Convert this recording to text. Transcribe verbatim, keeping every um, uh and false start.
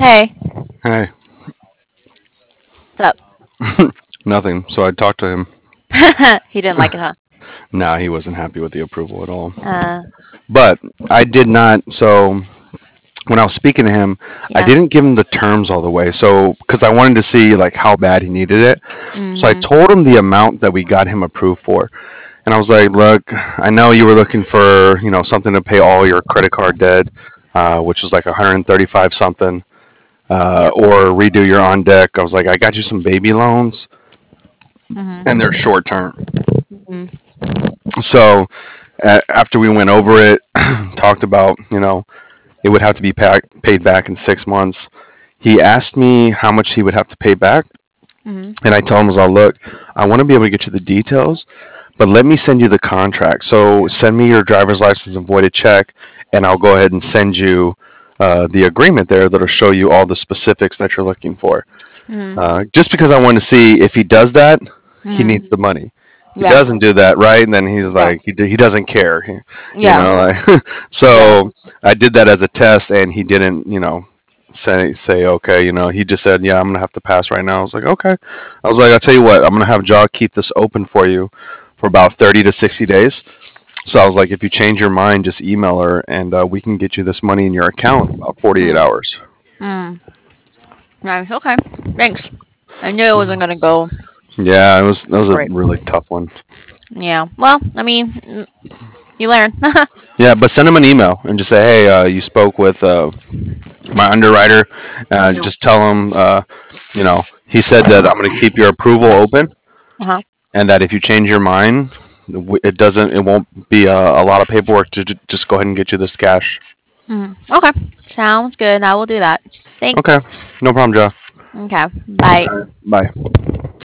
Hey, Hey, what's nothing. So I talked to him. up? He didn't like it, huh? Nah, he wasn't happy with the approval at all. Uh, But I did not. So when I was speaking to him, I yeah. didn't give him the terms all the way. So because I wanted to see like how bad he needed it. So I Mhm. told him the amount that we got him approved for, and I was like, "Look, I know you were looking for you know something to pay all your credit card debt, uh, which was like one hundred thirty-five something, uh, Yep. or redo your on deck." I was like, "I got you some baby loans, and Mhm. they're short term." Mhm. So a after we went over it, talked about, you know, it would have to be pa paid back in six months. He asked me how much he would have to pay back, Mhm. and I told him, I was all, look, I want to be able to get you the details, but let me send you the contract. So send me your driver's license and voided check, and I'll go ahead and send you uh, the agreement there that'll show you all the specifics that you're looking for. Mhm. Uh, just because I want to see if he does that, he Mhm. needs the money. He Yeah. doesn't do that, right? And then he's Yeah. like, he, he doesn't care, you Yeah. know. Like, Yeah. so I did that as a test, and he didn't, you know, say say okay, you know. He just said, yeah, I'm gonna have to pass right now. I was like, okay. I was like, I'll tell you what, I'm gonna have Jaw keep this open for you for about thirty to sixty days. So I was like, if you change your mind, just email her, and uh, we can get you this money in your account in about forty-eight Mm. hours. Mm. Nice. Okay. Thanks. I knew it wasn't gonna go Yeah, it was that was a great. really tough one. Yeah. Well, I mean, mm, you learn. Yeah, but send him an email and just say, hey, uh, you spoke with uh, my underwriter. Uh, just tell him, uh, you know, he said that I'm going to keep your approval open, Uh-huh. and that if you change your mind, it doesn't, it won't be a, a lot of paperwork to j- just go ahead and get you this cash. Mm. Okay. Sounds good. I will do that. Okay, Thanks. no problem, Joe. Okay. Bye. Bye.